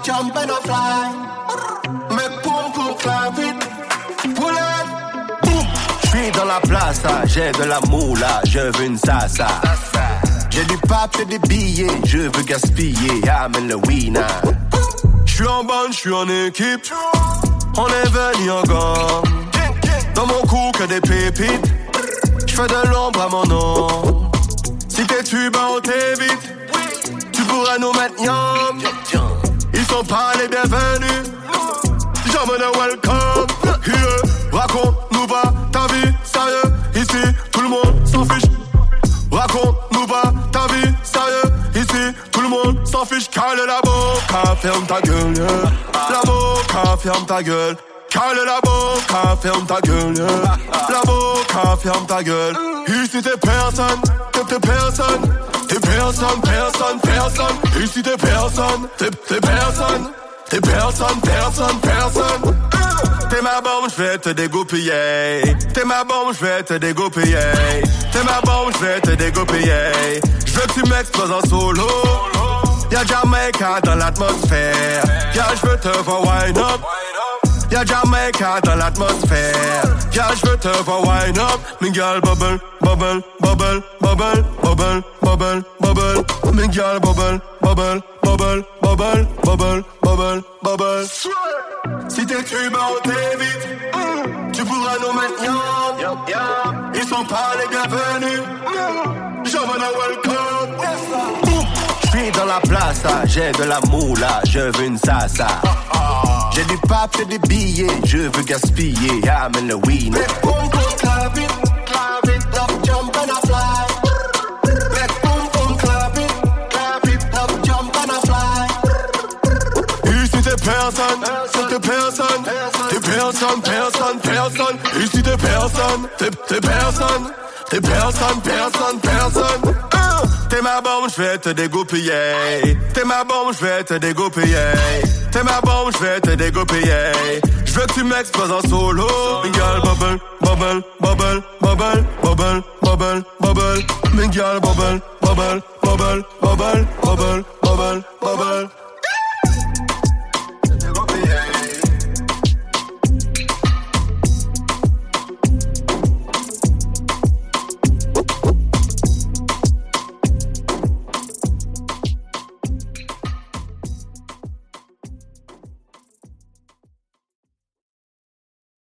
jump and a fly. Make boom boom clap it. Pull it. Boom. J'suis dans la place, j'ai de la moula, je veux une sasa. J'ai du papier, des billets, je veux gaspiller, amène le winner. J'suis en bande, j'suis en équipe, on est venu en gang. Dans mon cou que des pépites, j'fais de l'ombre à mon nom. Si t'es tuba, on t'évite, tu pourras nous mettre yam. Ils sont pas les bienvenus, jamais de welcome. Yeah. Raconte-nous pas ta vie, sérieux, ici tout le monde s'en fiche. Raconte-nous pas ta vie, sérieux, ici tout le monde s'en fiche. Cale la boca, ferme ta gueule, yeah. La boca, ferme ta gueule. Cale la boca, ferme ta gueule, yeah. La boca, ferme ta gueule. Ici t'es personne, t'es personne. T'es personne, personne, personne. Ici t'es personne, t'es personne. T'es personne, personne, personne. T'es ma bombe, j'vais te dégoupiller. T'es ma bombe, j'vais te dégoupiller. T'es ma bombe, j'vais te dégoupiller. J'veux que tu m'exploses en solo. Y'a Jamaica dans l'atmosphère. Y'a j'veux te voir wind up. Y'a Jamaica dans l'atmosphère. Y'a j'veux te voir wind up. Miguel bubble, bubble, bubble, bubble, bubble, bubble, bubble. Miguel bubble, bubble, bubble, bubble, bubble, bubble, bubble. Si t'es tuba, on t'évite. Tu pourras nous mettre yam. Ils sont pas les bienvenus. Jamais de welcome. J'suis dans la place, j'ai de la moula, je veux une sasa. J'ai du papier, des billets, je veux gaspiller, amène le winner. Make boom boom clap it, love jump and a fly. Make boom boom clap it, love jump and a fly. Ici t'es personne, t'es personne, t'es personne, personne, personne. Ici t'es personne, t'es personne, t'es personne, personne, personne. T'es ma bombe, j'vais te dégoupiller. T'es ma bombe, j'vais te dégoupiller. T'es ma bombe, j'vais te dégoupiller. J'veux que tu m'exploses en solo. Miguel bubble, bubble, bubble, bubble, bubble, bubble, bubble. Miguel bubble, bubble, bubble, bubble, bubble, bubble, bubble.